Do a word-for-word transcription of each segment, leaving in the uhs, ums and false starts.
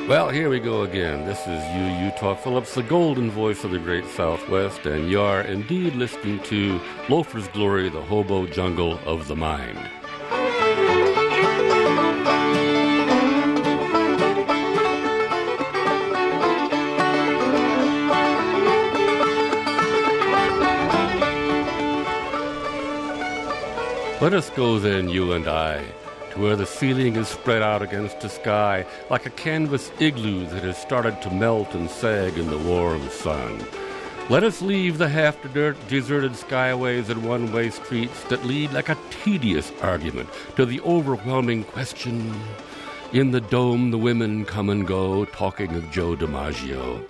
Well, here we go again. This is you, Utah Phillips, the golden voice of the great Southwest, and you are indeed listening to Loafer's Glory, the hobo jungle of the mind. Let us go then, you and I, to where the ceiling is spread out against the sky like a canvas igloo that has started to melt and sag in the warm sun. Let us leave the half-deserted skyways and one-way streets that lead like a tedious argument to the overwhelming question. In the dome the women come and go, talking of Joe DiMaggio.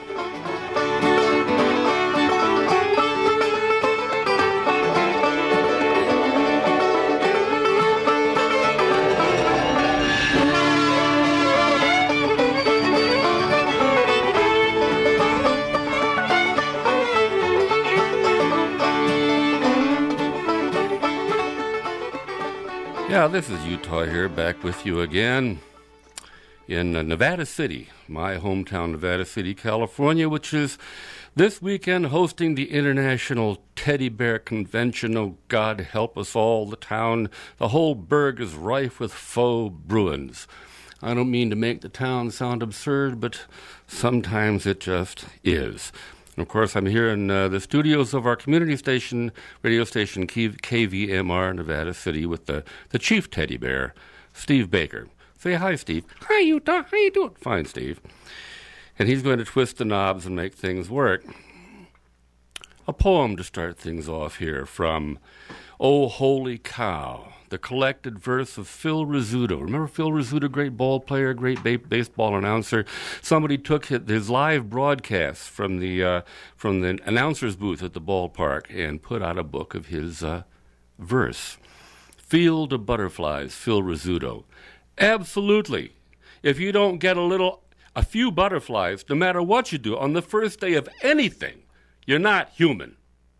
Yeah, this is Utah here, back with you again in uh, Nevada City, my hometown, Nevada City, California, which is this weekend hosting the International Teddy Bear Convention. Oh, God help us all. The town, the whole burg is rife with faux Bruins. I don't mean to make the town sound absurd, but sometimes it just is. And of course, I'm here in uh, the studios of our community station, radio station K V M R, Nevada City, with the, the chief teddy bear, Steve Baker. Say hi, Steve. Hi, Utah. How you doing? Fine, Steve. And he's going to twist the knobs and make things work. A poem to start things off here from Oh Holy Cow, the collected verse of Phil Rizzuto. Remember Phil Rizzuto, great ball player, great ba- baseball announcer? Somebody took his live broadcasts from the uh, from the announcer's booth at the ballpark and put out a book of his uh, verse. Field of Butterflies, Phil Rizzuto. Absolutely. If you don't get a little, a few butterflies, no matter what you do, on the first day of anything, you're not human.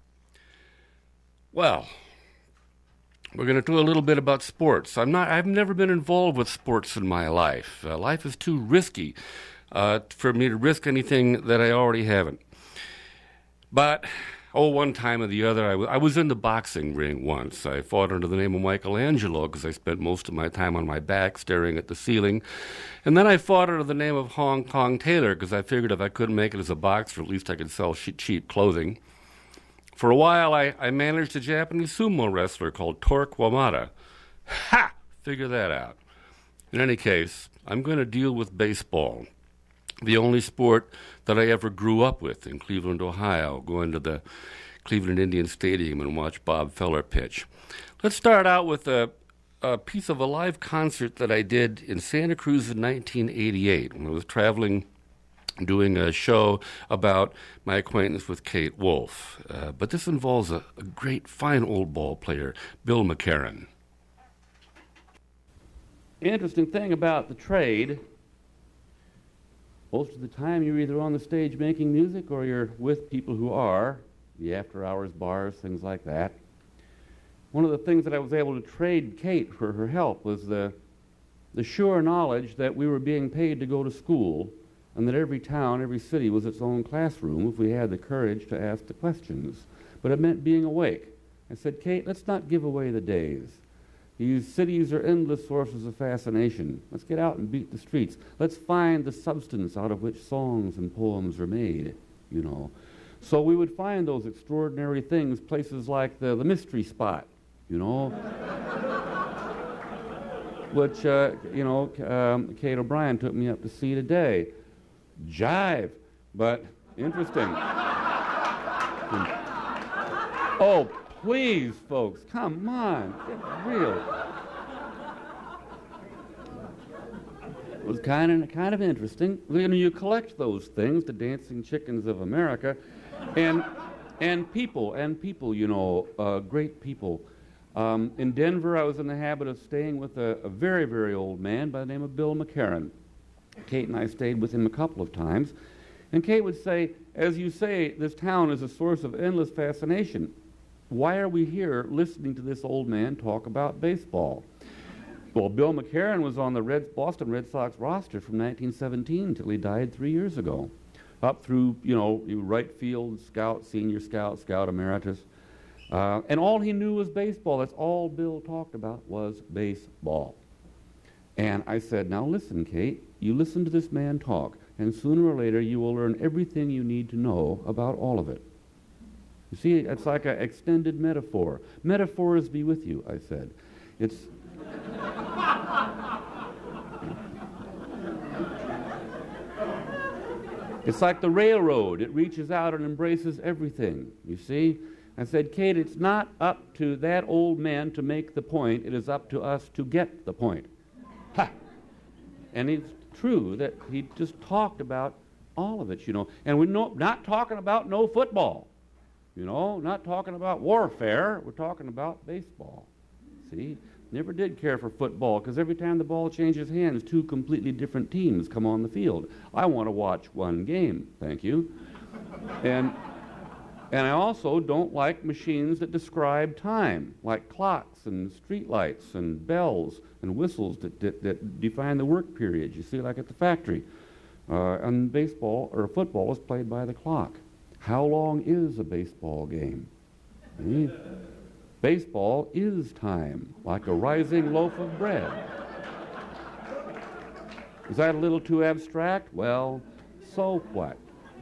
Well, we're going to do a little bit about sports. I'm not. I've never been involved with sports in my life. Uh, life is too risky uh, for me to risk anything that I already haven't. But, oh, one time or the other, I, w- I was in the boxing ring once. I fought under the name of Michelangelo because I spent most of my time on my back staring at the ceiling. And then I fought under the name of Hong Kong Taylor because I figured if I couldn't make it as a boxer, at least I could sell sh- cheap clothing. For a while, I, I managed a Japanese sumo wrestler called Torque Wamada. Ha! Figure that out. In any case, I'm going to deal with baseball, the only sport that I ever grew up with in Cleveland, Ohio, going to the Cleveland Indian Stadium and watch Bob Feller pitch. Let's start out with a, a piece of a live concert that I did in Santa Cruz in nineteen eighty-eight when I was traveling doing a show about my acquaintance with Kate Wolf. Uh, but this involves a, a great, fine old ball player, Bill McCarron. Interesting thing about the trade, most of the time you're either on the stage making music or you're with people who are, the after-hours bars, things like that. One of the things that I was able to trade Kate for her help was the, the sure knowledge that we were being paid to go to school, and that every town, every city was its own classroom if we had the courage to ask the questions. But it meant being awake. I said, Kate, let's not give away the days. These cities are endless sources of fascination. Let's get out and beat the streets. Let's find the substance out of which songs and poems are made, you know. So we would find those extraordinary things, places like the, the Mystery Spot, you know, which, uh, you know, um, Kate O'Brien took me up to see today. Jive, but interesting. Oh, please, folks, come on, get real. It was kind of kind of interesting. You know, you collect those things, the dancing chickens of America, and and people and people, you know, uh, great people. Um, in Denver, I was in the habit of staying with a, a very, very old man by the name of Bill McCarron. Kate and I stayed with him a couple of times. And Kate would say, as you say, this town is a source of endless fascination. Why are we here listening to this old man talk about baseball? Well, Bill McCarron was on the Red, Boston Red Sox roster from nineteen seventeen until he died three years ago. Up through, you know, right field, scout, senior scout, scout emeritus. Uh, and all he knew was baseball. That's all Bill talked about was baseball. And I said, now listen, Kate, you listen to this man talk, and sooner or later you will learn everything you need to know about all of it. You see, it's like an extended metaphor. Metaphors be with you, I said. It's... It's like the railroad. It reaches out and embraces everything, you see? I said, Kate, it's not up to that old man to make the point. It is up to us to get the point. Ha! And it's true that he just talked about all of it, you know. And we're no, not talking about no football, you know, not talking about warfare. We're talking about baseball, see? Never did care for football because every time the ball changes hands, two completely different teams come on the field. I want to watch one game, thank you. And and I also don't like machines that describe time, like clocks and streetlights and bells and whistles that, that, that define the work periods, you see, like at the factory. Uh, and baseball, or football, is played by the clock. How long is a baseball game? See? Baseball is time, like a rising loaf of bread. Is that a little too abstract? Well, so what?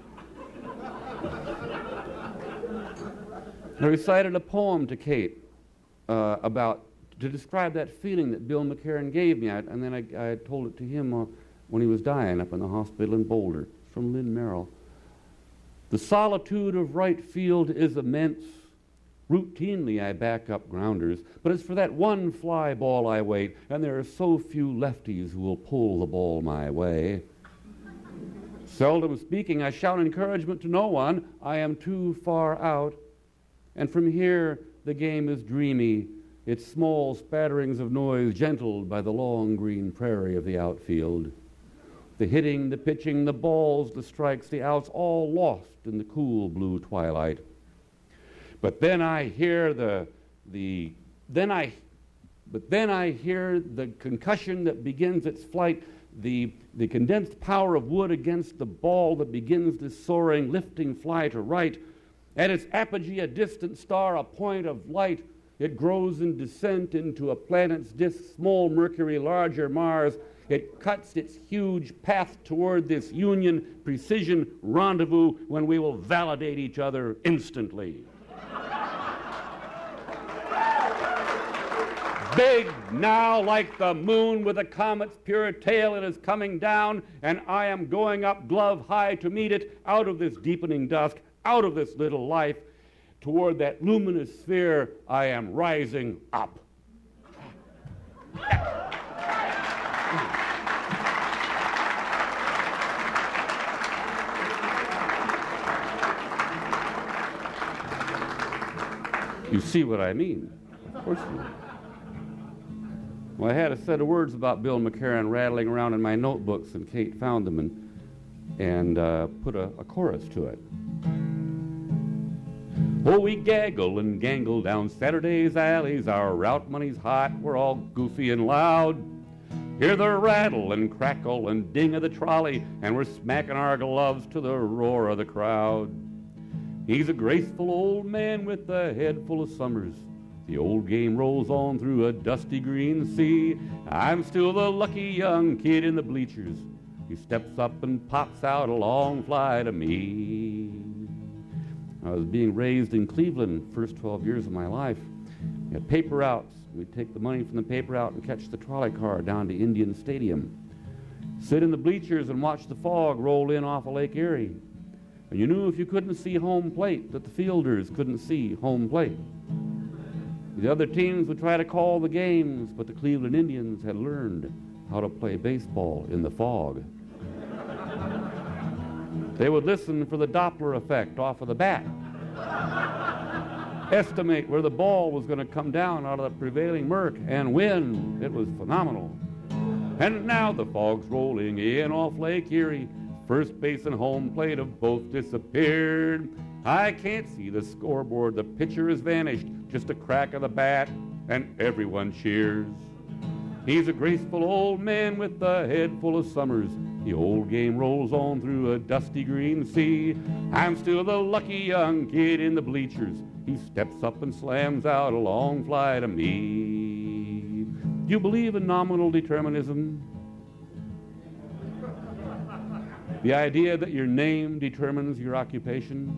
I recited a poem to Kate uh, about, to describe that feeling that Bill McCarron gave me, I, and then I, I told it to him uh, when he was dying up in the hospital in Boulder. It's from Lynn Merrill. The solitude of right field is immense. Routinely I back up grounders, but it's for that one fly ball I wait, and there are so few lefties who will pull the ball my way. Seldom speaking, I shout encouragement to no one. I am too far out. And from here, the game is dreamy, its small spatterings of noise gentled by the long green prairie of the outfield. The hitting, the pitching, the balls, the strikes, the outs, all lost in the cool blue twilight. But then I hear the, the, then I, but then I hear the concussion that begins its flight, the, the condensed power of wood against the ball that begins this soaring, lifting fly to right. At its apogee, a distant star, a point of light. It grows in descent into a planet's disk, small Mercury, larger Mars. It cuts its huge path toward this union, precision rendezvous when we will validate each other instantly. Big now, like the moon with a comet's pure tail, it is coming down, and I am going up glove high to meet it, out of this deepening dusk, out of this little life, toward that luminous sphere. I am rising up. You see what I mean? Of course you do. Well, I had a set of words about Bill McCarron rattling around in my notebooks, and Kate found them and, and uh, put a, a chorus to it. Oh, we gaggle and gangle down Saturday's alleys. Our route money's hot. We're all goofy and loud. Hear the rattle and crackle and ding of the trolley, and we're smacking our gloves to the roar of the crowd. He's a graceful old man with a head full of summers. The old game rolls on through a dusty green sea. I'm still the lucky young kid in the bleachers. He steps up and pops out a long fly to me. I was being raised in Cleveland the first twelve years of my life. We had paper routes. We'd take the money from the paper route and catch the trolley car down to Indian Stadium. Sit in the bleachers and watch the fog roll in off of Lake Erie. And you knew if you couldn't see home plate that the fielders couldn't see home plate. The other teams would try to call the games, but the Cleveland Indians had learned how to play baseball in the fog. They would listen for the Doppler effect off of the bat, estimate where the ball was going to come down out of the prevailing murk, and win. It was phenomenal. And now the fog's rolling in off Lake Erie. First base and home plate have both disappeared. I can't see the scoreboard. The pitcher has vanished. Just a crack of the bat, and everyone cheers. He's a graceful old man with a head full of summers. The old game rolls on through a dusty green sea. I'm still the lucky young kid in the bleachers. He steps up and slams out a long flight of me. Do you believe in nominal determinism? The idea that your name determines your occupation?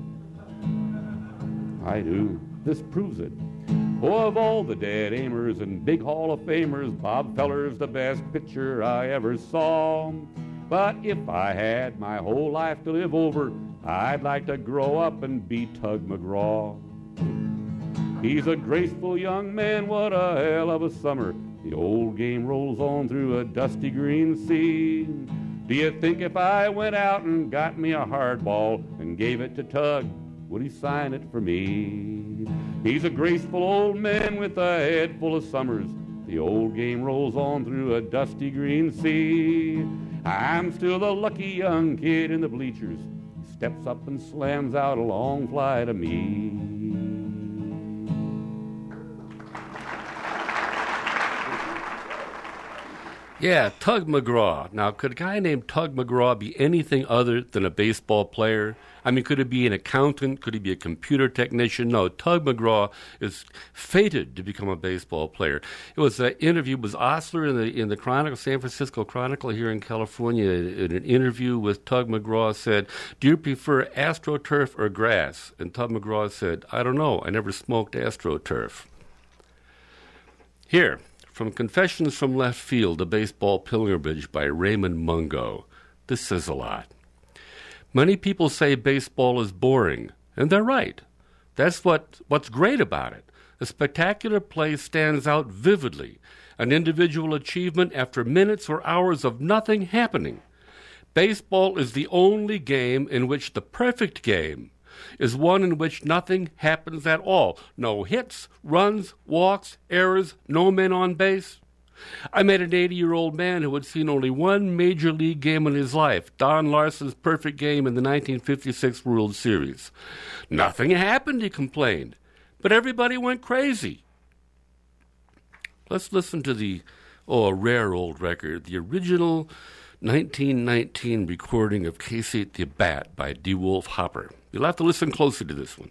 I do. This proves it. Oh, of all the dead aimers and big Hall of Famers, Bob Feller's the best pitcher I ever saw. But if I had my whole life to live over, I'd like to grow up and be Tug McGraw. He's a graceful young man, what a hell of a summer. The old game rolls on through a dusty green sea. Do you think if I went out and got me a hard ball and gave it to Tug, would he sign it for me? He's a graceful old man with a head full of summers. The old game rolls on through a dusty green sea. I'm still the lucky young kid in the bleachers. He steps up and slams out a long flight of me. Yeah, Tug McGraw. Now, could a guy named Tug McGraw be anything other than a baseball player? I mean, could he be an accountant? Could he be a computer technician? No, Tug McGraw is fated to become a baseball player. It was an interview with Osler in the in the Chronicle, San Francisco Chronicle here in California. In an interview with Tug McGraw said, "Do you prefer AstroTurf or grass?" And Tug McGraw said, "I don't know. I never smoked AstroTurf." Here, from Confessions from Left Field, A Baseball Pilgrimage by Raymond Mungo. This says a lot. Many people say baseball is boring, and they're right. That's what, what's great about it. A spectacular play stands out vividly, an individual achievement after minutes or hours of nothing happening. Baseball is the only game in which the perfect game is one in which nothing happens at all. No hits, runs, walks, errors, no men on base. I met an eighty-year-old man who had seen only one major league game in his life, Don Larson's perfect game in the nineteen fifty-six World Series. Nothing happened, he complained, but everybody went crazy. Let's listen to the, oh, a rare old record, the original nineteen nineteen recording of Casey at the Bat by D. Wolf Hopper. You'll have to listen closely to this one.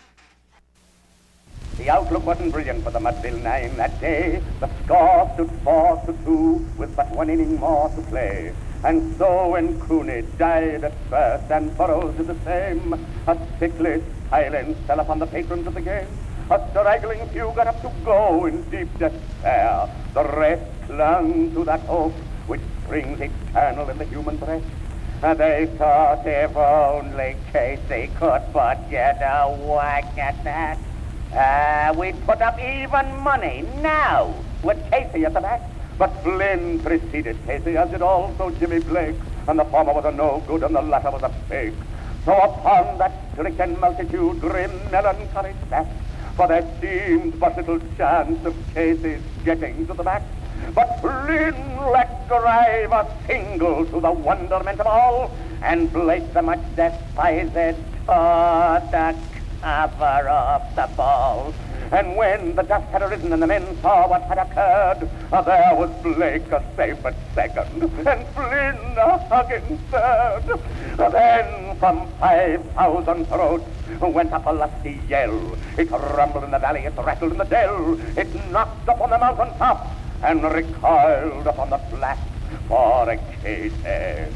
The outlook wasn't brilliant for the Mudville Nine that day. The score stood four to two with but one inning more to play. And so when Cooney died at first and Burroughs did the same, a sickly silence fell upon the patrons of the game. A straggling few got up to go in deep despair. The rest clung to that hope which springs eternal in the human breast. They thought if only Casey could but get a whack at that. Uh, we'd put up even money now with Casey at the bat. But Flynn preceded Casey, as did also Jimmy Blake, and the former was a no-good and the latter was a fake. So upon that stricken multitude grim melancholy sat, for there seemed but little chance of Casey's getting to the bat. But Flynn let drive a single to the wonderment of all, and Blake, the much despised, tore the cover off the ball. And when the dust had arisen and the men saw what had occurred, there was Blake a safe at second, and Flynn a hugging third. Then from five thousand throats went up a lusty yell. It rumbled in the valley, it rattled in the dell, it knocked upon the mountain top, and recoiled upon the flat for a Casey.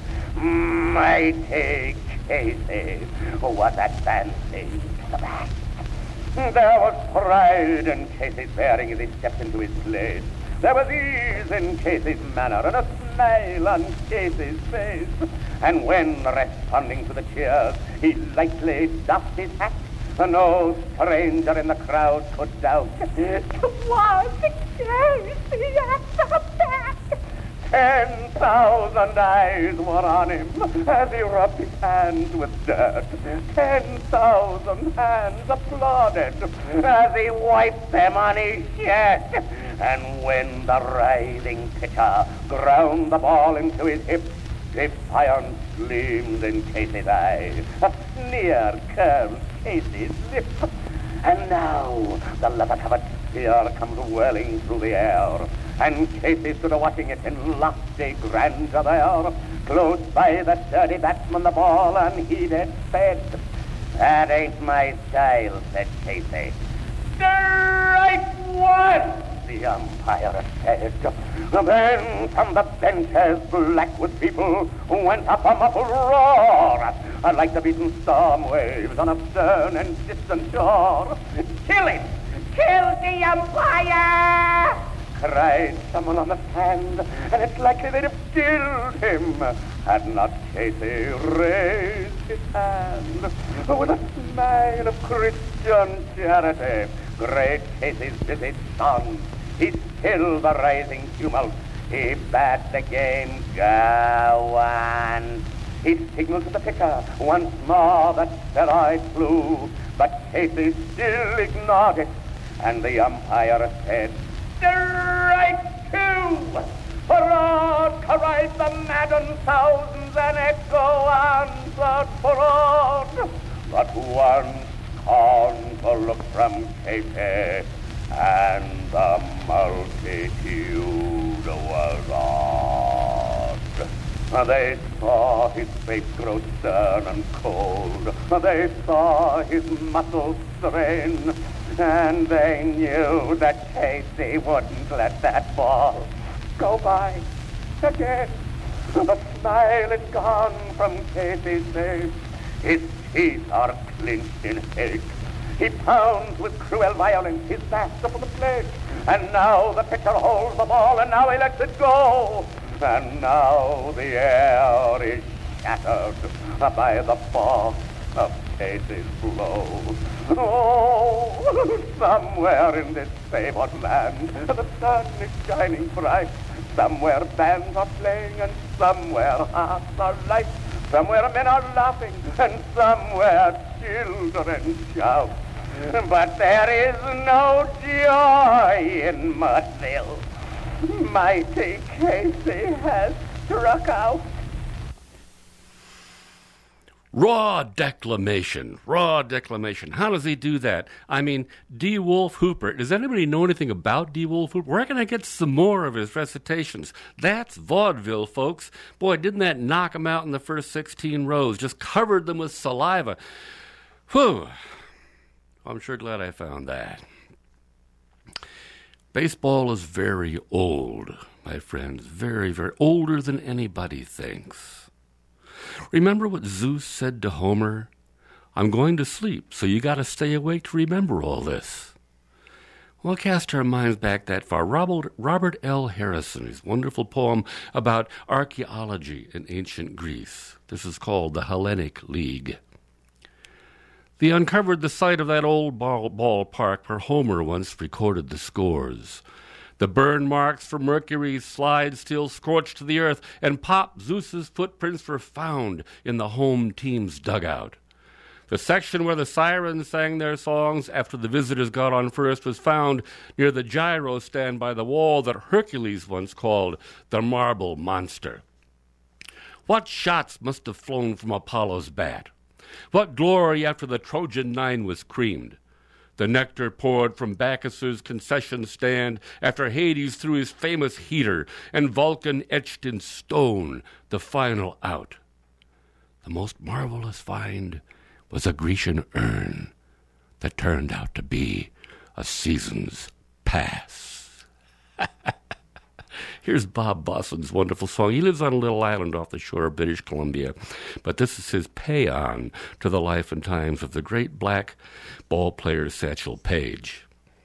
Mighty Casey was advancing to the bat. There was pride in Casey's bearing as he stepped into his place. There was ease in Casey's manner and a smile on Casey's face. And when, responding to the cheers, he lightly doffed his hat, no stranger in the crowd could doubt it was Casey at the bat. Ten thousand eyes were on him as he rubbed his hands with dirt. Ten thousand hands applauded as he wiped them on his shirt. And when the writhing pitcher ground the ball into his hips, defiance gleamed in Casey's eye. A sneer curved Casey's lips. And now the leather-covered spear comes whirling through the air. and Casey stood a-watching it in lofty grandeur there. Close by the sturdy batsman the ball unheeded sped. That ain't my style, said Casey. Strike one, the umpire said. Then from the benches black with people went up a muffled roar, like the beaten storm waves on a stern and distant shore. Kill him! Kill the umpire! Cried someone on the stand, and it's likely they'd have killed him had not Casey raised his hand. With a smile of Christian charity, great Casey's busy song, he stilled the rising tumult. He bade the game go on. He signaled to the pitcher once more that spheroid flew, but Casey still ignored it, and the umpire said, strike two! Hurrah! Cried the maddened thousands, and echo answered forward. But one scornful look from Casey, and the multitude was awed. They saw his face grow stern and cold. They saw his muscles strain, and they knew that Casey wouldn't let that ball go by again. The smile is gone from Casey's face. His teeth are clenched in hate. He pounds with cruel violence his fast upon the plate. And now the pitcher holds the ball, and now he lets it go. And now the air is shattered by the force of Casey's blow. Oh, somewhere in this favored land, the sun is shining bright. Somewhere bands are playing, and somewhere hearts are light. Somewhere men are laughing, and somewhere children shout. But there is no joy in Mudville. Mighty Casey has struck out. Raw declamation, raw declamation. How does he do that? I mean, D. Wolf Hooper. Does anybody know anything about D. Wolf Hooper? Where can I get some more of his recitations? That's vaudeville, folks. Boy, didn't that knock him out in the first sixteen rows? Just covered them with saliva. Whew. I'm sure glad I found that. Baseball is very old, my friends. Very, very older than anybody thinks. Remember what Zeus said to Homer? I'm going to sleep, so you got to stay awake to remember all this. Well, cast our minds back that far. Robert, Robert L. Harrison, his wonderful poem about archaeology in ancient Greece. This is called the Hellenic League. They uncovered the site of that old ball, ballpark where Homer once recorded the scores. The burn marks from Mercury's slide still scorched to the earth, and Pop Zeus's footprints were found in the home team's dugout. The section where the sirens sang their songs after the visitors got on first was found near the gyro stand by the wall that Hercules once called the Marble Monster. What shots must have flown from Apollo's bat? What glory after the Trojan Nine was creamed? The nectar poured from Bacchus's concession stand after Hades threw his famous heater and Vulcan etched in stone the final out. The most marvelous find was a Grecian urn that turned out to be a season's pass. Here's Bob Boston's wonderful song. He lives on a little island off the shore of British Columbia, but this is his pay-on to the life and times of the great black ball player Satchel Paige.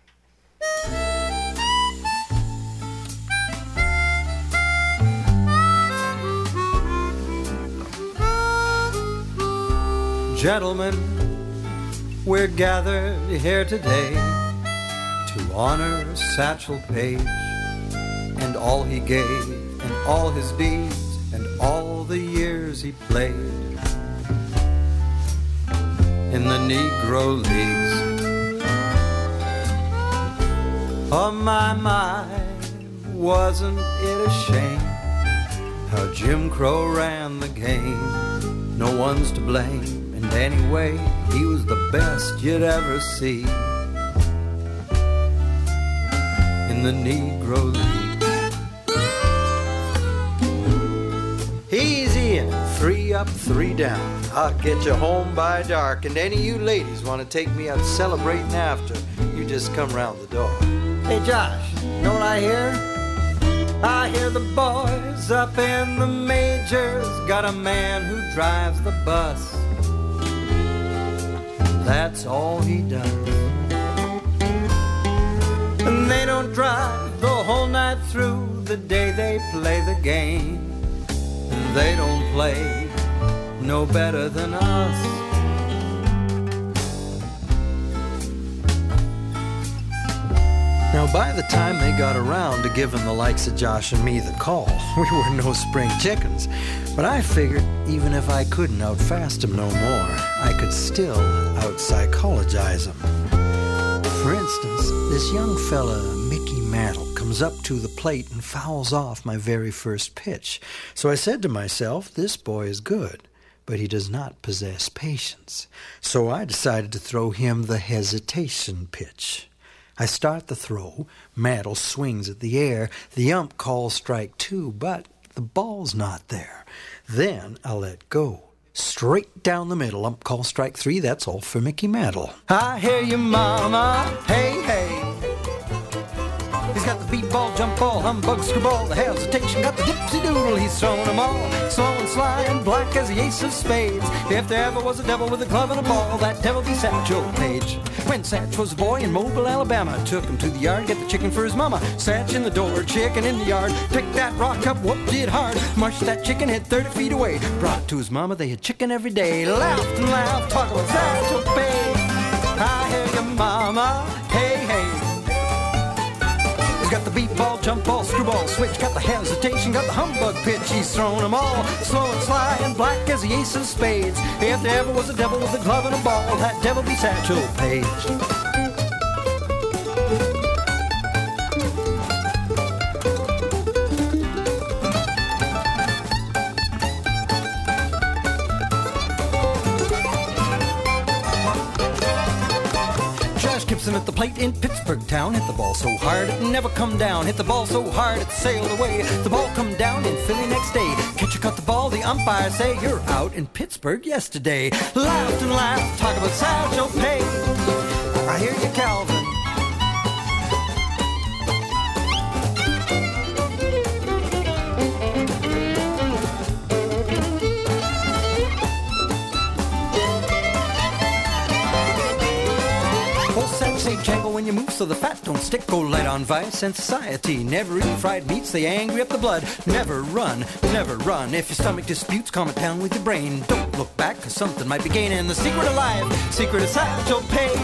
Gentlemen, we're gathered here today to honor Satchel Paige and all he gave, and all his deeds, and all the years he played in the Negro Leagues. Oh my, my, wasn't it a shame how Jim Crow ran the game? No one's to blame, and anyway, he was the best you'd ever see in the Negro League. up, three down. I'll get you home by dark. And any of you ladies want to take me out celebrating after, you just come round the door. Hey, Josh, know what I hear? I hear the boys up in the majors got a man who drives the bus. That's all he does. And they don't drive the whole night through the day they play the game. And they don't play no better than us. Now, by the time they got around to giving the likes of Josh and me the call, we were no spring chickens. But I figured even if I couldn't outfast him no more, I could still out-psychologize him. For instance, this young fella, Mickey Mantle, comes up to the plate and fouls off my very first pitch. So I said to myself, this boy is good, but he does not possess patience. So I decided to throw him the hesitation pitch. I start the throw, Mantle swings at the air, the ump calls strike two, but the ball's not there. Then I let go. Straight down the middle, ump calls strike three, that's all for Mickey Mantle. I hear you, mama, hey, hey. He's got the beat ball, jump ball, humbug, screwball, the hesitation, got the dipsy doodle, he's throwing them all. Slow and sly and black as the ace of spades. If there ever was a devil with a glove and a ball, that devil be Satchel Paige. When Satch was a boy in Mobile, Alabama, took him to the yard, get the chicken for his mama. Satch in the door, chicken in the yard, picked that rock up, whooped it hard, mushed that chicken, hit thirty feet away. Brought to his mama, they had chicken every day. Laughed and laughed, talk about Satchel Paige. I hear your mama, hey, hey. He's got the beat ball, jump ball, screwball, switch, got the hesitation, got the humbug pitch, he's throwing them all. Slow and sly and black as the ace of spades. If there ever was a devil with a glove and a ball, that devil be Satchel Paige. Gibson at the plate in Pittsburgh town. Hit the ball so hard it never come down. Hit the ball so hard it sailed away. The ball come down in Philly next day. Catcher caught the ball, the umpire say, you're out in Pittsburgh yesterday. Laughed and laughed, talk about Satchel Paige. I hear you, Calvin. Say jangle when you move so the fat don't stick. Go light on vice and society. Never eat fried meats, they angry up the blood. Never run, never run. If your stomach disputes, calm it down with your brain. Don't look back, cause something might be gaining. The secret of life, secret of Satchel Paige.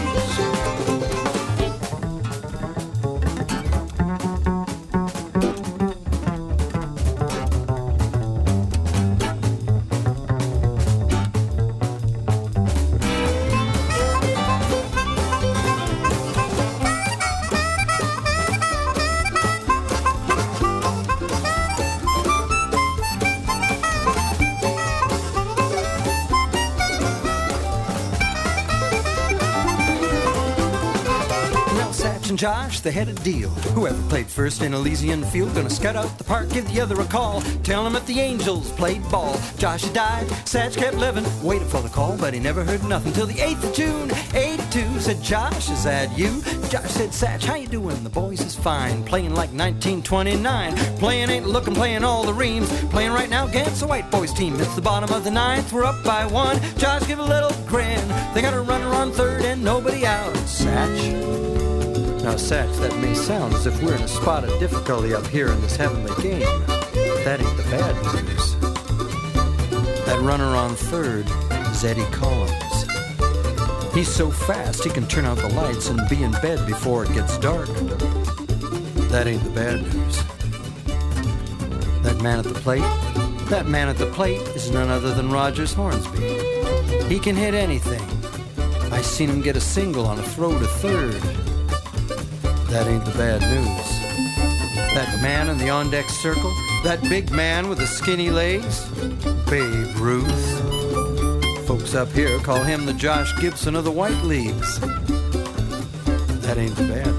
Josh, they had a deal. Whoever played first in Elysian Field, gonna scout out the park, give the other a call. Tell him that the Angels played ball. Josh had died, Satch kept living, waited for the call, but he never heard nothing till the eighth of June, eighty-two. Said, Josh, is that you? Josh said, Satch, how you doing? The boys is fine, playing like nineteen twenty-nine. Playing ain't looking, playing all the reams. Playing right now against the white boys team. It's the bottom of the ninth, we're up by one. Josh give a little grin. They got a runner on third and nobody out. Satch. Now, Satch, that may sound as if we're in a spot of difficulty up here in this heavenly game, but that ain't the bad news. That runner on third is Eddie Collins. He's so fast he can turn out the lights and be in bed before it gets dark. That ain't the bad news. That man at the plate, that man at the plate is none other than Rogers Hornsby. He can hit anything. I seen him get a single on a throw to third. That ain't the bad news. That man in the on-deck circle, that big man with the skinny legs, Babe Ruth. Folks up here call him the Josh Gibson of the White Leagues. That ain't the bad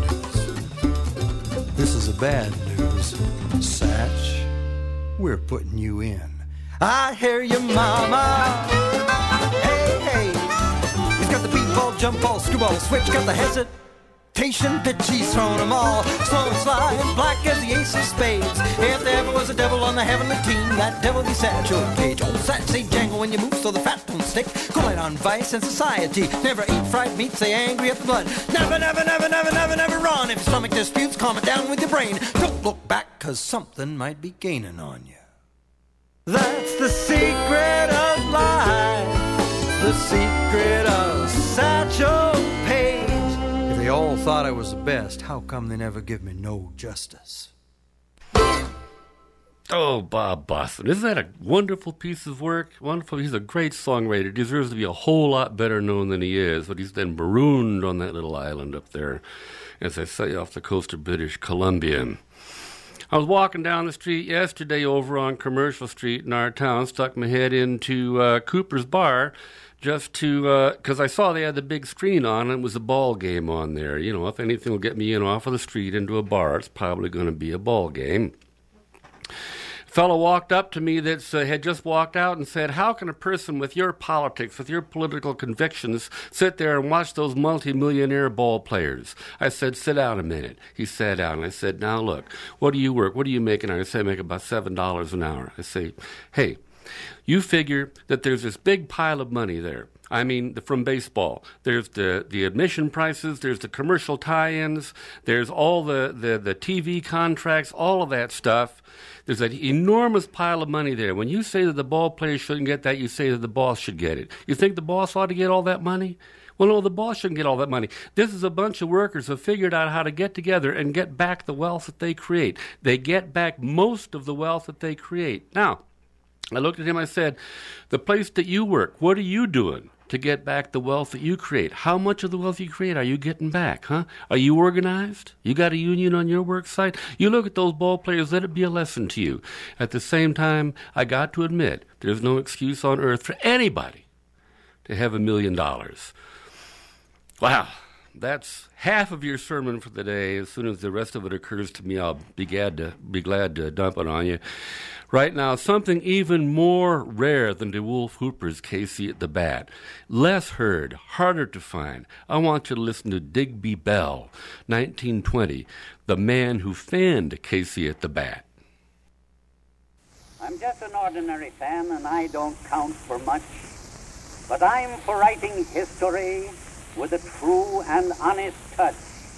news. This is the bad news. Satch, we're putting you in. I hear you, mama. Hey, hey. He's got the beat ball, jump ball, screwball, switch, got the hesitation pitch, he's thrown them all. Slow and sly and black as the ace of spades. If there ever was a devil on the heavenly team, that devil be Satchel Paige. Old Sat say jangle when you move so the fat don't stick. Call it on vice and society. Never eat fried meat, say angry at the blood. Never, never, never, never, never, never run. If your stomach disputes, calm it down with your brain. Don't look back, cause something might be gaining on you. That's the secret of life, the secret of Satchel Paige. If they all thought I was the best, how come they never give me no justice? Oh, Bob Boston. Isn't that a wonderful piece of work? Wonderful. He's a great songwriter. He deserves to be a whole lot better known than he is, but he's then marooned on that little island up there, as I say, off the coast of British Columbia. I was walking down the street yesterday over on Commercial Street in our town, stuck my head into uh, Cooper's Bar just to, because uh, I saw they had the big screen on and it was a ball game on there. You know, if anything will get me in off of the street into a bar, it's probably going to be a ball game. A fellow walked up to me that uh, had just walked out and said, how can a person with your politics, with your political convictions, sit there and watch those multimillionaire ball players? I said, sit down a minute. He sat down, and I said, now look, what do you work? What do you make an hour? I say, I make about seven dollars an hour. I say, hey, you figure that there's this big pile of money there. I mean, from baseball. There's the, the admission prices, there's the commercial tie-ins, there's all the, the, the T V contracts, all of that stuff. There's an enormous pile of money there. When you say that the ball players shouldn't get that, you say that the boss should get it. You think the boss ought to get all that money? Well, no, the boss shouldn't get all that money. This is a bunch of workers who have figured out how to get together and get back the wealth that they create. They get back most of the wealth that they create. Now, I looked at him, I said, the place that you work, what are you doing to get back the wealth that you create? How much of the wealth you create are you getting back, huh? Are you organized? You got a union on your work site? You look at those ball players, let it be a lesson to you. At the same time, I got to admit, there's no excuse on earth for anybody to have a million dollars. Wow, that's half of your sermon for the day. As soon as the rest of it occurs to me, I'll be glad to, be glad to dump it on you. Right now, something even more rare than DeWolf Hooper's Casey at the Bat. Less heard, harder to find. I want you to listen to Digby Bell, nineteen twenty, the man who fanned Casey at the Bat. I'm just an ordinary fan, and I don't count for much. But I'm for writing history with a true and honest touch.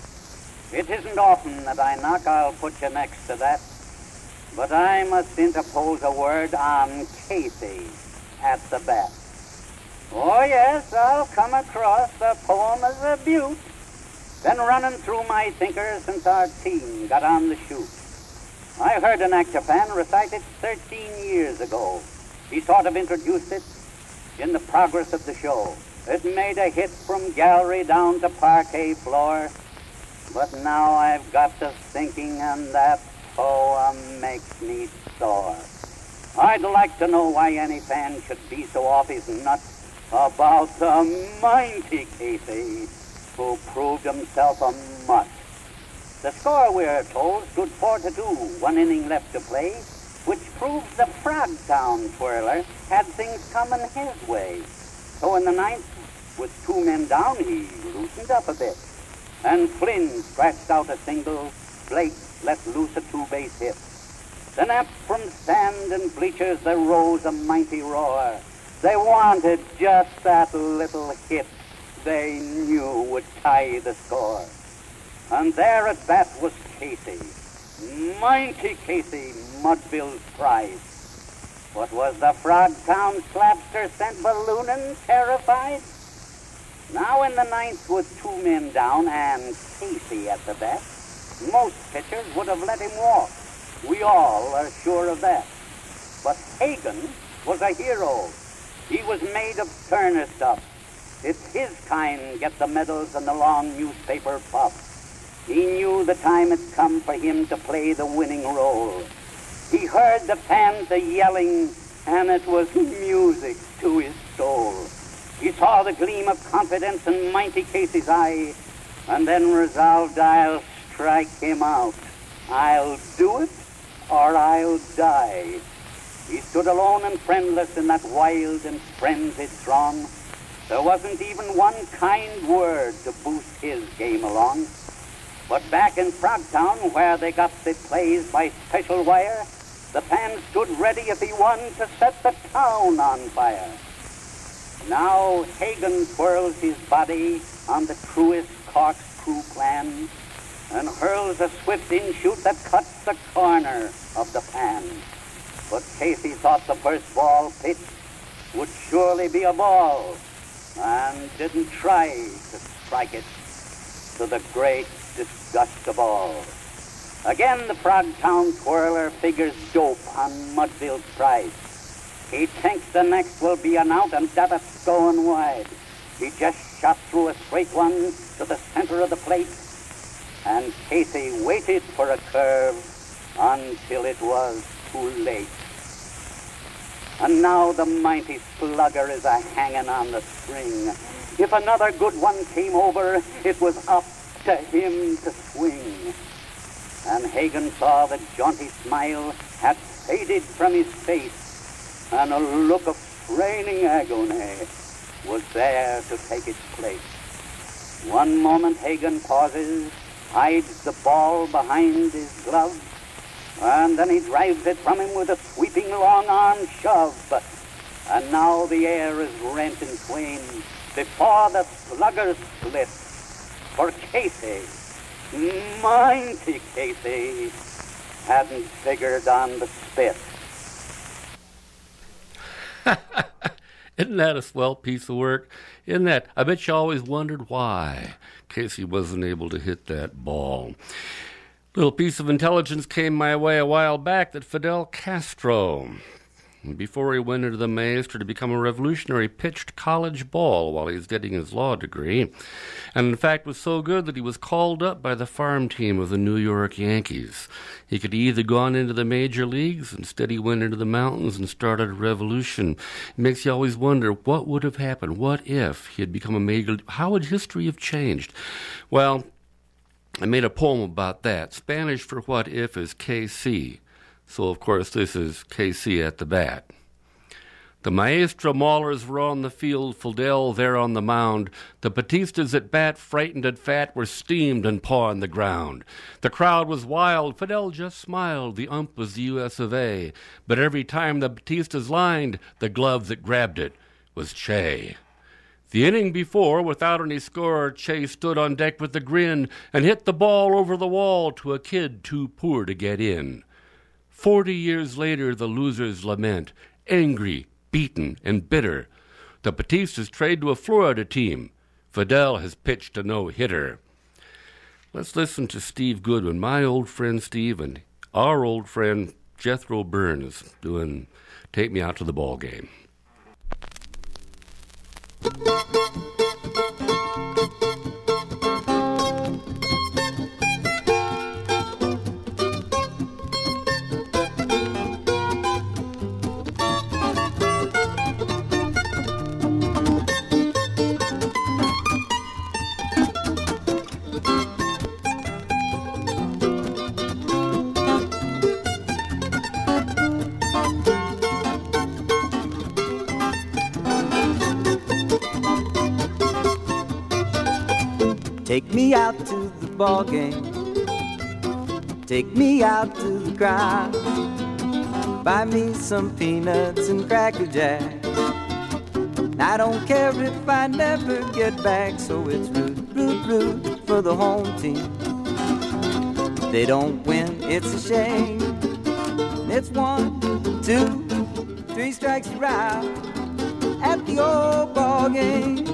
It isn't often that I knock, I'll put you next to that. But I must interpose a word on Casey at the Bat. Oh yes, I'll come across the poem as a beaut. Been running through my thinker since our team got on the shoot. I heard an actor fan recite it thirteen years ago. He sort of introduced it in the progress of the show. It made a hit from gallery down to parquet floor. But now I've got to thinking, and that poem makes me sore. I'd like to know why any fan should be so off his nut about the mighty Casey, who proved himself a mutt. The score, we're told, stood four to two, one inning left to play, which proves the Frogtown twirler had things coming his way. So in the ninth, with two men down, he loosened up a bit. And Flynn scratched out a single, Blake let loose a two-base hit. Then up from stand and bleachers there rose a mighty roar. They wanted just that little hit they knew would tie the score. And there at bat was Casey, mighty Casey, Mudville's pride. What was the Frogtown slapster sent balloonin' terrified? Now in the ninth with two men down and Casey at the bat, most pitchers would have let him walk. We all are sure of that. But Hagen was a hero. He was made of Turner stuff. It's his kind get the medals and the long newspaper puff. He knew the time had come for him to play the winning role. He heard the fans a-yelling, and it was music to his soul. He saw the gleam of confidence in mighty Casey's eye, and then resolved, I'll strike him out. I'll do it, or I'll die. He stood alone and friendless in that wild and frenzied throng. There wasn't even one kind word to boost his game along. But back in Frogtown, where they got the plays by special wire, the pan stood ready if he won to set the town on fire. Now Hagen twirls his body on the truest corkscrew plan and hurls a swift in-shoot that cuts the corner of the pan. But Casey thought the first ball pitched would surely be a ball and didn't try to strike it, to the great disgust of all. Again, the Frogtown twirler figures dope on Mudville's pride. He thinks the next will be an out and that it's going wide. He just shot through a straight one to the center of the plate, and Casey waited for a curve until it was too late. And now the mighty slugger is a-hanging on the string. If another good one came over, it was up to him to swing. And Hagen saw the jaunty smile had faded from his face, and a look of straining agony was there to take its place. One moment Hagen pauses, hides the ball behind his glove, and then he drives it from him with a sweeping long-arm shove. And now the air is rent in twain before the slugger splits. For Casey, mighty Casey, hadn't figured on the spit. Isn't that a swell piece of work? Isn't that? I bet you always wondered why Casey wasn't able to hit that ball. Little piece of intelligence came my way a while back that Fidel Castro, before he went into the Maestro to become a revolutionary, pitched college ball while he was getting his law degree, and in fact was so good that he was called up by the farm team of the New York Yankees. He could either gone into the major leagues, instead he went into the mountains and started a revolution. It makes you always wonder, what would have happened? What if he had become a major? How would history have changed? Well, I made a poem about that. Spanish for what if is K C. So, of course, this is K C at the bat. The Maestro Maulers were on the field, Fidel there on the mound. The Batistas at bat, frightened and fat, were steamed and pawing the ground. The crowd was wild, Fidel just smiled, the ump was the U S of A. But every time the Batistas lined, the glove that grabbed it was Che. The inning before, without any score, Che stood on deck with a grin and hit the ball over the wall to a kid too poor to get in. Forty years later, the losers lament, angry, beaten, and bitter. The Batistas trade to a Florida team. Fidel has pitched a no-hitter. Let's listen to Steve Goodwin, my old friend Steve, and our old friend Jethro Burns doing Take Me Out to the Ball Game. Take me out to the ball game. Take me out to the ground. Buy me some peanuts and Cracker Jack. I don't care if I never get back, so it's root, root, root for the home team. If they don't win, it's a shame. It's one, two, three strikes you're out at the old ball game.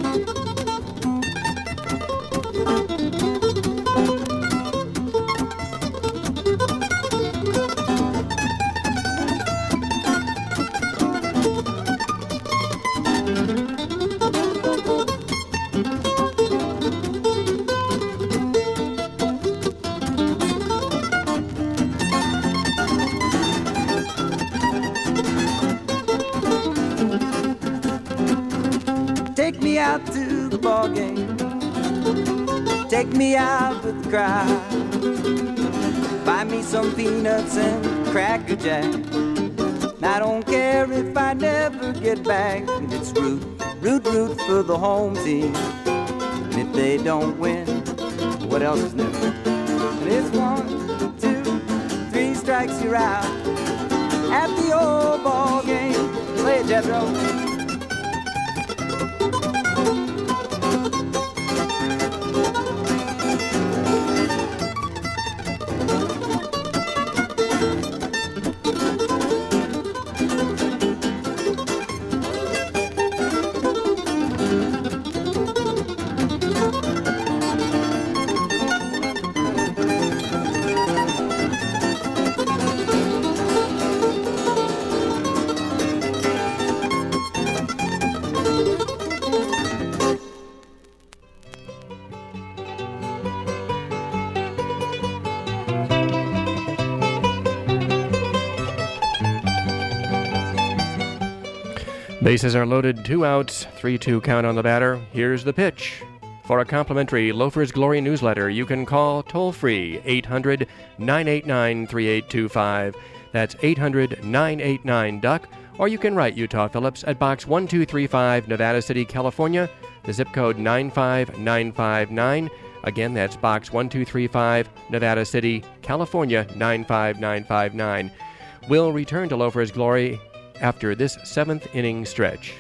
Take me out to the ball game. Take me out with the crowd. Buy me some peanuts and Cracker Jack. And I don't care if I never get back. And it's root, root, root for the home team. And if they don't win, what else is new? And it's one, two, three strikes, you're out. At the old ball game. Play it, Jethro. Bases are loaded, two outs, three two count on the batter. Here's the pitch. For a complimentary Loafers Glory newsletter, you can call toll-free eight hundred, nine eight nine, three eight two five. That's eight hundred, nine eight nine, D U C. Or you can write Utah Phillips at Box one two three five, Nevada City, California, the zip code nine five nine five nine. Again, that's Box one two three five, Nevada City, California, nine five nine five nine. We'll return to Loafers Glory after this seventh inning stretch.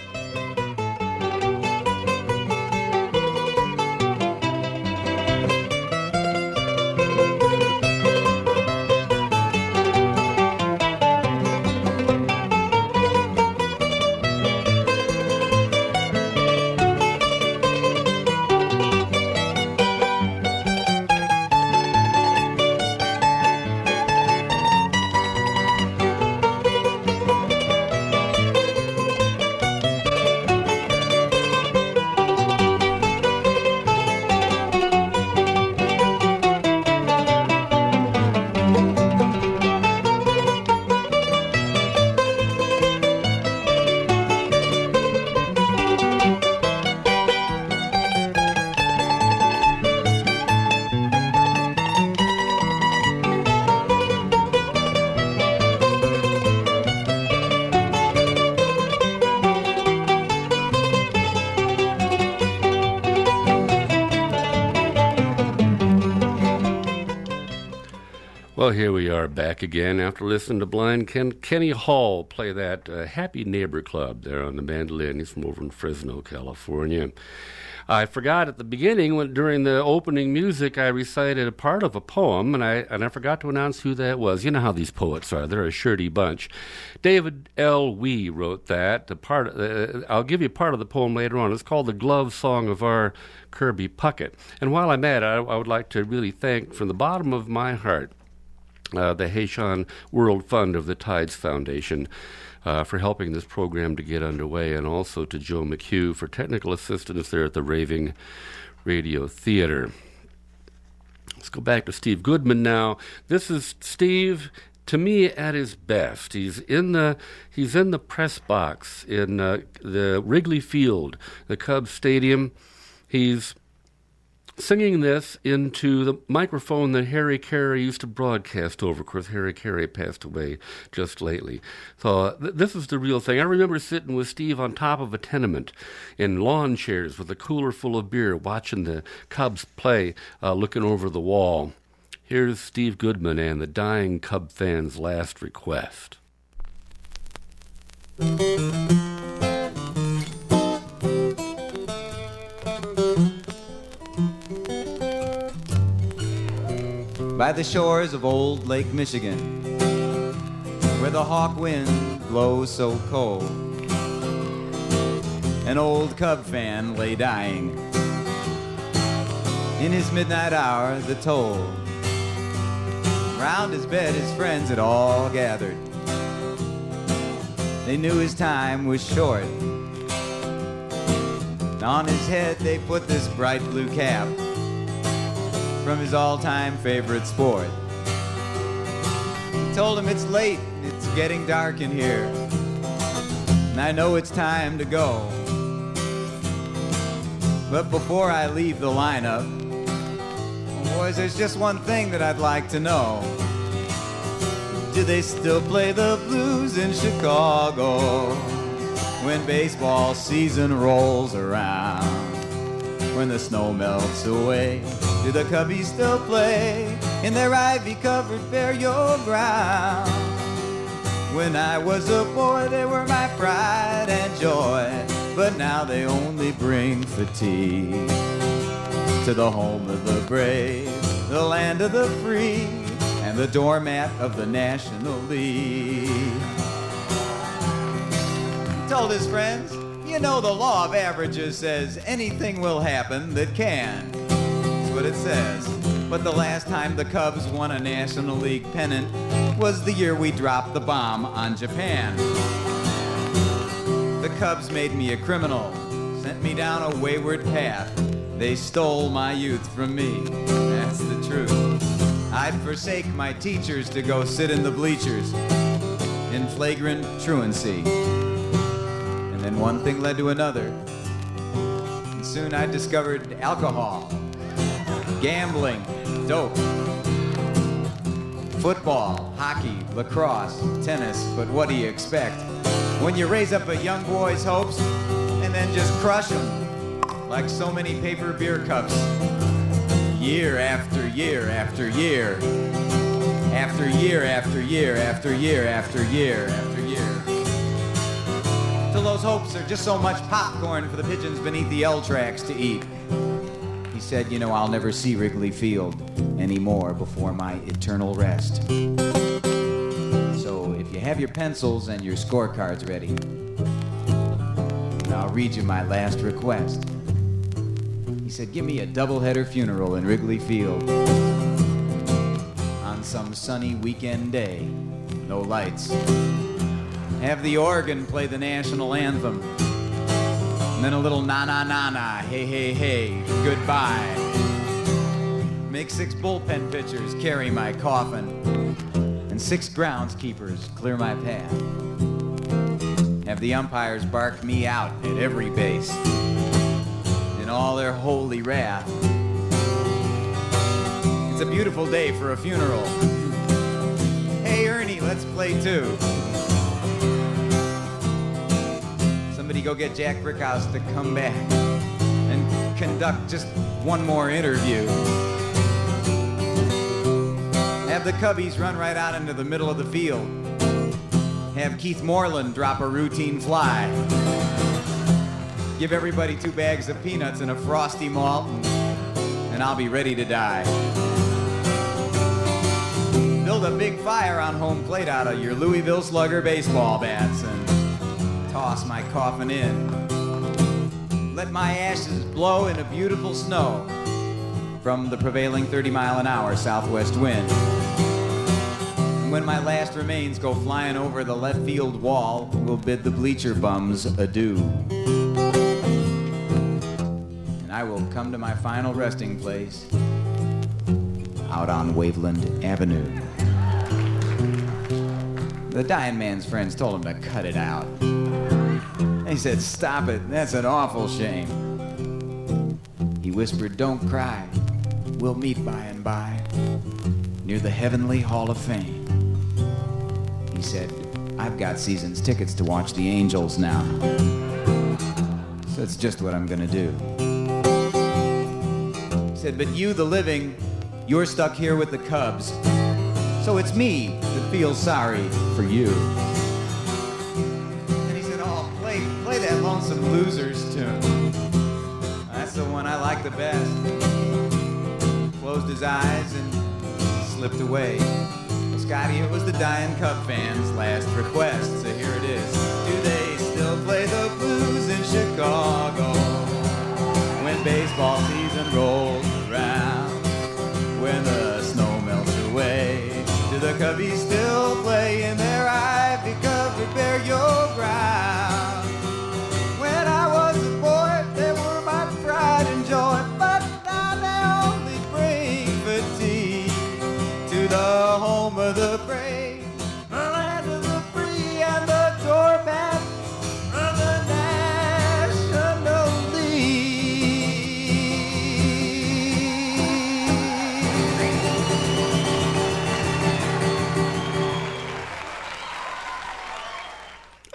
Well, here we are back again after listening to Blind Ken, Kenny Hall play that uh, Happy Neighbor Club there on the mandolin. He's from over in Fresno, California. I forgot at the beginning, when during the opening music, I recited a part of a poem, and I and I forgot to announce who that was. You know how these poets are; they're a shirty bunch. David L. Wee wrote that. The part uh, I'll give you part of the poem later on. It's called "The Glove Song of Our Kirby Puckett." And while I'm at it, I, I would like to really thank, from the bottom of my heart, Uh, the Haitian World Fund of the Tides Foundation uh, for helping this program to get underway, and also to Joe McHugh for technical assistance there at the Raving Radio Theater. Let's go back to Steve Goodman now. This is Steve, to me, at his best. He's in the he's in the press box in uh, the Wrigley Field, the Cubs Stadium. He's singing this into the microphone that Harry Carey used to broadcast over. Of course, Harry Carey passed away just lately. So th- this is the real thing. I remember sitting with Steve on top of a tenement in lawn chairs with a cooler full of beer, watching the Cubs play, uh, looking over the wall. Here's Steve Goodman and the dying Cub fan's last request. By the shores of old Lake Michigan, where the hawk wind blows so cold, an old Cub fan lay dying. In his midnight hour, the toll. Round his bed, his friends had all gathered. They knew his time was short. On his head, they put this bright blue cap from his all-time favorite sport. Told him, it's late, it's getting dark in here, and I know it's time to go. But before I leave the lineup, boys, there's just one thing that I'd like to know. Do they still play the Blues in Chicago when baseball season rolls around? When the snow melts away, do the Cubbies still play in their ivy-covered burial ground? When I was a boy, they were my pride and joy, but now they only bring fatigue to the home of the brave, the land of the free, and the doormat of the National League. He told his friends, you know the law of averages says anything will happen that can. That's what it says. But the last time the Cubs won a National League pennant was the year we dropped the bomb on Japan. The Cubs made me a criminal, sent me down a wayward path. They stole my youth from me, that's the truth. I'd forsake my teachers to go sit in the bleachers in flagrant truancy. And then one thing led to another. And soon I discovered alcohol, gambling, dope, football, hockey, lacrosse, tennis, but what do you expect? When you raise up a young boy's hopes and then just crush them like so many paper beer cups, year after year after year, after year after year after year after year after year, till those hopes are just so much popcorn for the pigeons beneath the L tracks to eat. He said, you know, I'll never see Wrigley Field anymore before my eternal rest. So if you have your pencils and your scorecards ready, I'll read you my last request. He said, give me a doubleheader funeral in Wrigley Field on some sunny weekend day, no lights. Have the organ play the national anthem, and then a little na-na-na-na, hey, hey, hey, goodbye. Make six bullpen pitchers carry my coffin, and six groundskeepers clear my path. Have the umpires bark me out at every base in all their holy wrath. It's a beautiful day for a funeral. Hey, Ernie, let's play too. Somebody go get Jack Brickhouse to come back and conduct just one more interview. Have the Cubbies run right out into the middle of the field. Have Keith Moreland drop a routine fly. Give everybody two bags of peanuts and a Frosty malt, and I'll be ready to die. Build a big fire on home plate out of your Louisville Slugger baseball bats and toss my coffin in. Let my ashes blow in a beautiful snow from the prevailing thirty mile an hour southwest wind. When my last remains go flying over the left field wall, we'll bid the bleacher bums adieu. And I will come to my final resting place out on Waveland Avenue. The dying man's friends told him to cut it out. He said, stop it, that's an awful shame. He whispered, don't cry, we'll meet by and by near the Heavenly Hall of Fame. He said, I've got season's tickets to watch the Angels now. So that's just what I'm gonna do. He said, but you, the living, you're stuck here with the Cubs. So it's me that feels sorry for you. And he said, oh, play, play that Lonesome Losers tune. That's the one I like the best. Closed his eyes and slipped away. Scotty, it was the dying Cub fans' last request, so here it is. Do they still play the Blues in Chicago when baseball season rolls around? When the snow melts away, do the Cubbies still play in their ivy-covered burial ground? When I was a boy, they were my pride and joy, but now they only bring fatigue to the home of the brave, the land of the free, and the doormat of the National League.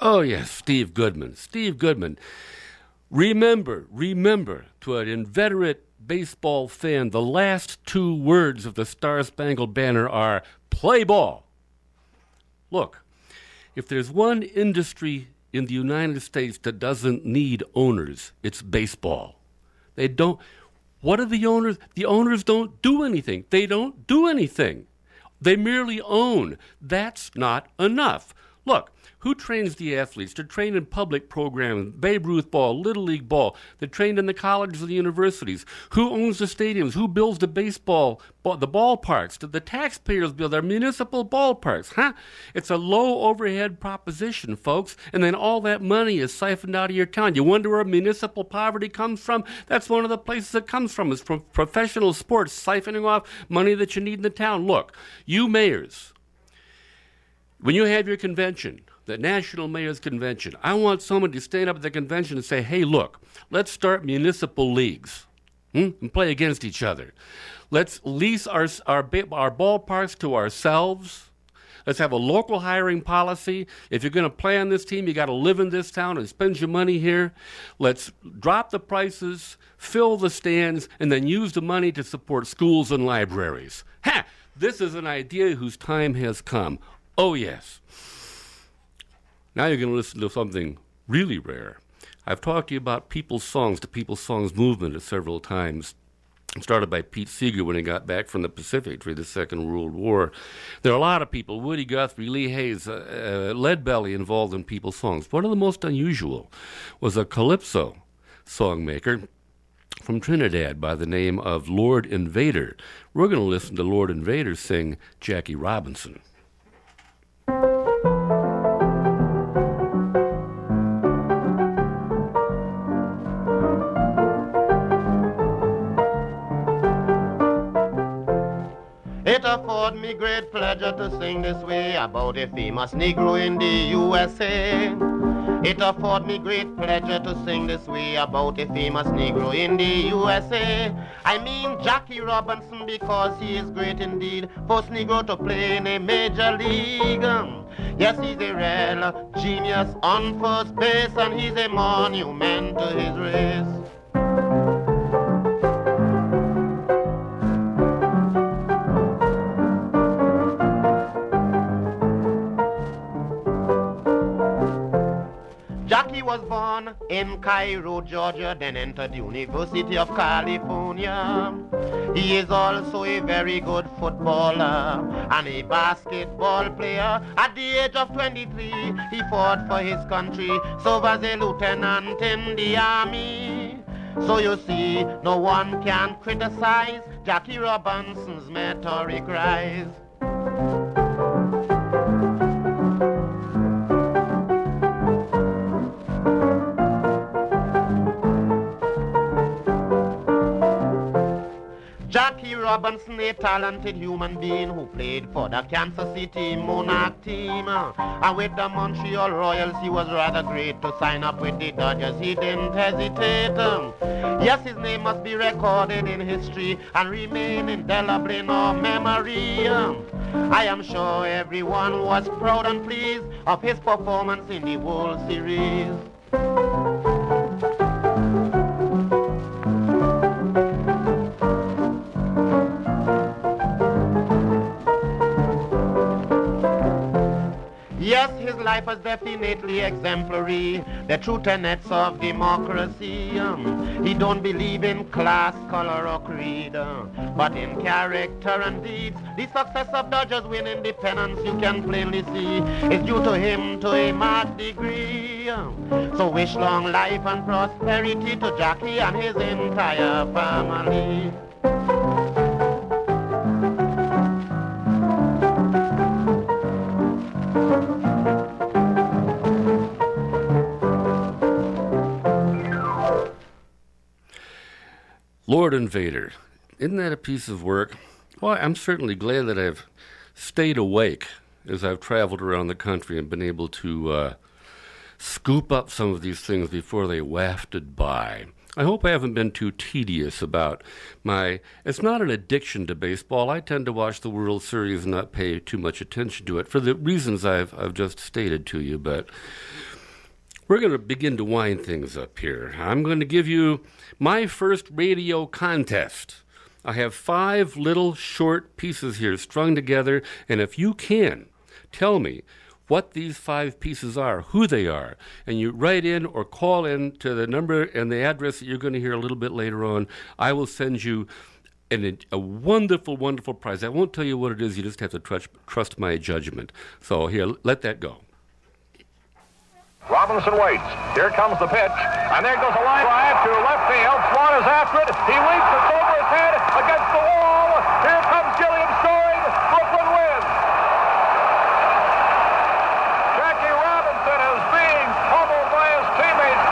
Oh, yes, Steve Goodman. Steve Goodman. Remember, remember, to an inveterate baseball fan, the last two words of the Star-Spangled Banner are play ball. Look, if there's one industry in the United States that doesn't need owners, it's baseball. They don't. What are the owners? The owners don't do anything. They don't do anything. They merely own. That's not enough. Look, who trains the athletes? They're trained in public programs, Babe Ruth ball, Little League ball. They're trained in the colleges and the universities. Who owns the stadiums? Who builds the baseball, the ballparks? The, the taxpayers build their municipal ballparks, huh? It's a low overhead proposition, folks, and then all that money is siphoned out of your town. You wonder where municipal poverty comes from? That's one of the places it comes from, is from professional sports siphoning off money that you need in the town. Look, you mayors, when you have your convention, the National Mayors Convention, I want someone to stand up at the convention and say, hey, look, let's start municipal leagues hmm, and play against each other. Let's lease our, our, our ballparks to ourselves. Let's have a local hiring policy. If you're going to play on this team, you got to live in this town and spend your money here. Let's drop the prices, fill the stands, and then use the money to support schools and libraries. Ha! This is an idea whose time has come. Oh, yes. Now you're going to listen to something really rare. I've talked to you about People's Songs, the People's Songs movement several times. Started by Pete Seeger when he got back from the Pacific during the Second World War. There are a lot of people, Woody Guthrie, Lee Hayes, uh, uh, Leadbelly, involved in People's Songs. One of the most unusual was a calypso songmaker from Trinidad by the name of Lord Invader. We're going to listen to Lord Invader sing Jackie Robinson. It afford me great pleasure to sing this way about a famous Negro in the U S A. It afford me great pleasure to sing this way about a famous Negro in the U S A. I mean Jackie Robinson, because he is great indeed, first Negro to play in a major league. Yes, he's a real genius on first base, and he's a monument to his race. Jackie was born in Cairo, Georgia, then entered the University of California. He is also a very good footballer and a basketball player. At the age of twenty-three, he fought for his country, served as a lieutenant in the army. So you see, no one can criticize Jackie Robinson's meteoric rise. Jackie Robinson, a talented human being who played for the Kansas City Monarch team. And with the Montreal Royals, he was rather great to sign up with the Dodgers. He didn't hesitate. Yes, his name must be recorded in history and remain indelibly in our memory. I am sure everyone was proud and pleased of his performance in the World Series. Yes, his life was definitely exemplary, the true tenets of democracy. Um, he don't believe in class, color, or creed, uh, but in character and deeds. The success of Dodgers win independence, you can plainly see, is due to him to a marked degree. So wish long life and prosperity to Jackie and his entire family. Lord Invader. Isn't that a piece of work? Well, I'm certainly glad that I've stayed awake as I've traveled around the country and been able to uh, scoop up some of these things before they wafted by. I hope I haven't been too tedious about my... It's not an addiction to baseball. I tend to watch the World Series and not pay too much attention to it for the reasons I've I've just stated to you, but We're going to begin to wind things up here. I'm going to give you my first radio contest. I have five little short pieces here strung together, and if you can, tell me what these five pieces are, who they are, and you write in or call in to the number and the address that you're going to hear a little bit later on, I will send you an, a wonderful, wonderful prize. I won't tell you what it is. You just have to trust, trust my judgment. So here, let that go. Robinson waits. Here comes the pitch. And there goes a line drive to left field. Swan is after it. He leaps. It's over his head against the wall. Here comes Gilliam Storing. Brooklyn wins. Jackie Robinson is being pummeled by his teammates.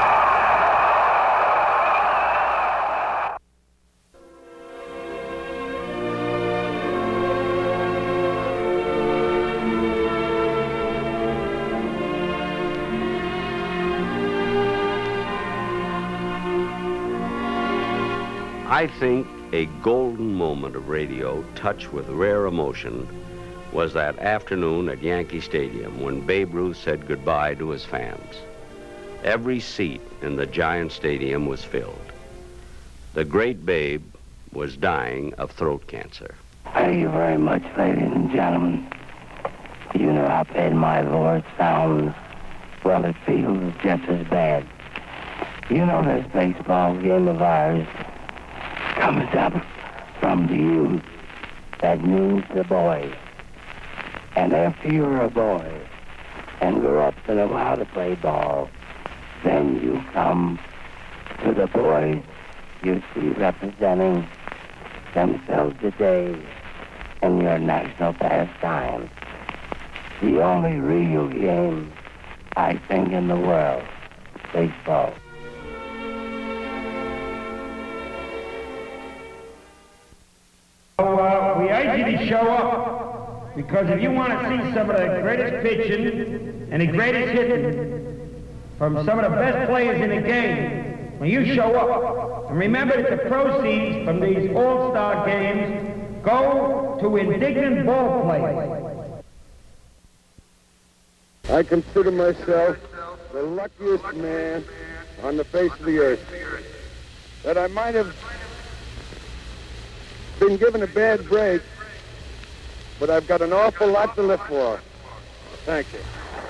I think a golden moment of radio, touched with rare emotion, was that afternoon at Yankee Stadium when Babe Ruth said goodbye to his fans. Every seat in the giant stadium was filled. The great Babe was dying of throat cancer. Thank you very much, ladies and gentlemen. You know how bad my voice sounds. Well, it feels just as bad. You know this baseball game of ours comes up from the youth. That means the boy. And after you're a boy and grow up to know how to play ball, then you come to the boys you see representing themselves today in your national pastime. The only real game, I think, in the world, baseball. So, uh, we urge you to show up, because if you want to see some of the greatest pitching and the greatest hitting from some of the best players in the game, when you show up, and remember that the proceeds from these all-star games go to indigent ball players. I consider myself the luckiest man on the face of the earth. That I might have been given a bad break, but I've got an awful lot to live for. Thank you.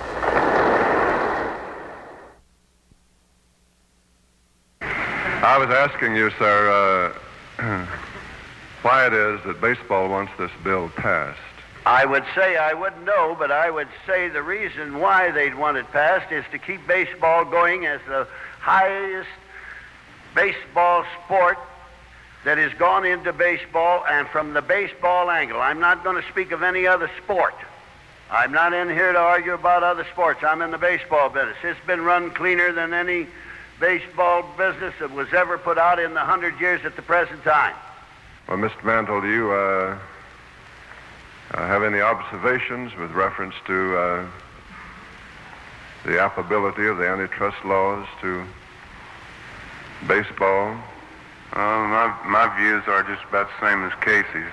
I was asking you, sir, uh, why it is that baseball wants this bill passed. I would say I wouldn't know, but I would say the reason why they'd want it passed is to keep baseball going as the highest baseball sport that has gone into baseball, and from the baseball angle. I'm not going to speak of any other sport. I'm not in here to argue about other sports. I'm in the baseball business. It's been run cleaner than any baseball business that was ever put out in the hundred years at the present time. Well, Mister Mantle, do you uh, uh, have any observations with reference to uh, the applicability of the antitrust laws to baseball? Uh, my, my views are just about the same as Casey's.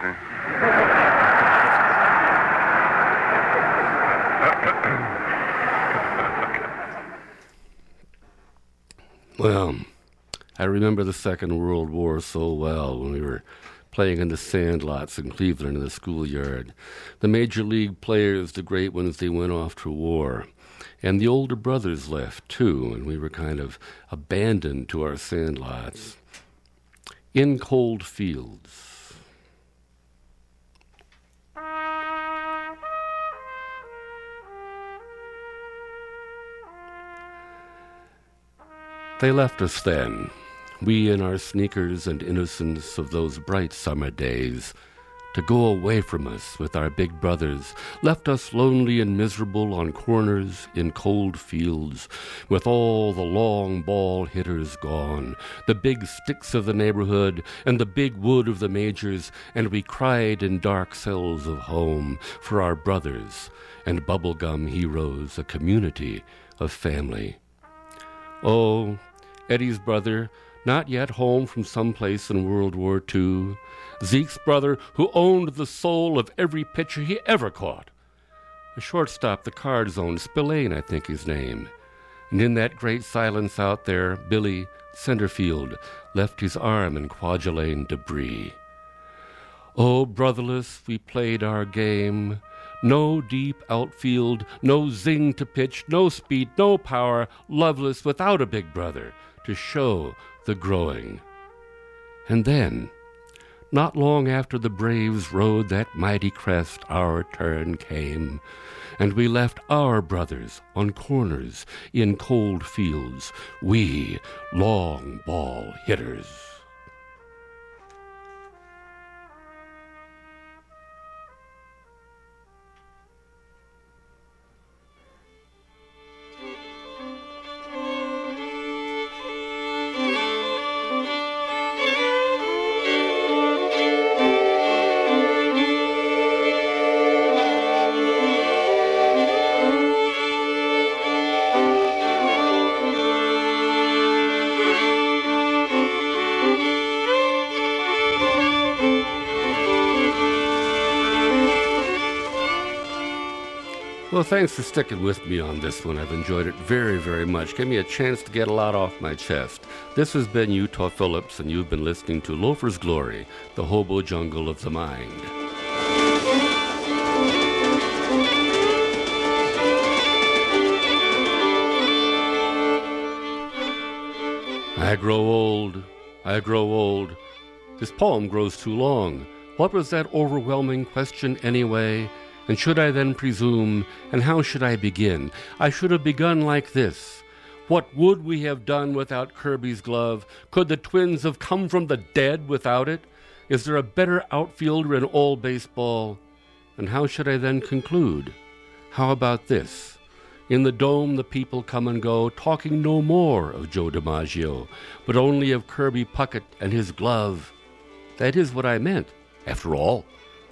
Well, I remember the Second World War so well when we were playing in the sandlots in Cleveland in the schoolyard. The major league players, the great ones, they went off to war. And the older brothers left, too, and we were kind of abandoned to our sandlots. In cold fields. They left us then, we in our sneakers and innocence of those bright summer days, to go away from us with our big brothers, left us lonely and miserable on corners in cold fields, with all the long ball hitters gone, the big sticks of the neighborhood and the big wood of the majors, and we cried in dark cells of home for our brothers and bubblegum heroes, a community of family. Oh, Eddie's brother, not yet home from someplace in World War Two, Zeke's brother, who owned the soul of every pitcher he ever caught. A shortstop the Cards owned, Spillane, I think his name. And in that great silence out there, Billy Centerfield left his arm in Kwajalein debris. Oh, brotherless, we played our game. No deep outfield, no zing to pitch, no speed, no power, loveless without a big brother to show the growing. And then, not long after the Braves rode that mighty crest, our turn came, and we left our brothers on corners in cold fields, we long ball hitters. Well, thanks for sticking with me on this one. I've enjoyed it very, very much. Gave me a chance to get a lot off my chest. This has been Utah Phillips, and you've been listening to Loafer's Glory, the hobo jungle of the mind. I grow old, I grow old. This poem grows too long. What was that overwhelming question anyway? And should I then presume, and how should I begin? I should have begun like this. What would we have done without Kirby's glove? Could the Twins have come from the dead without it? Is there a better outfielder in all baseball? And how should I then conclude? How about this? In the dome the people come and go, talking no more of Joe DiMaggio, but only of Kirby Puckett and his glove. That is what I meant, after all.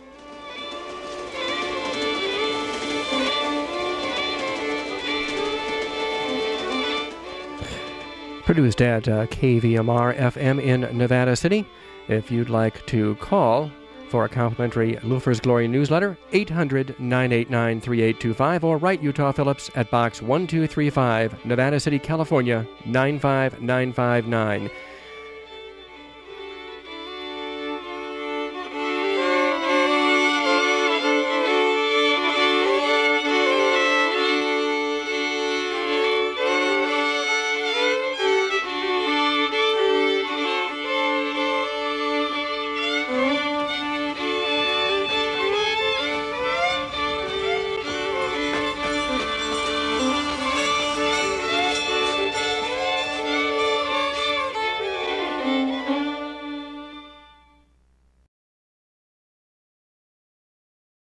Produced at uh, K V M R F M in Nevada City. If you'd like to call for a complimentary Loafer's Glory newsletter, eight hundred, nine eight nine, three eight two five, or write Utah Phillips at Box one two three five, Nevada City, California, nine five nine five nine.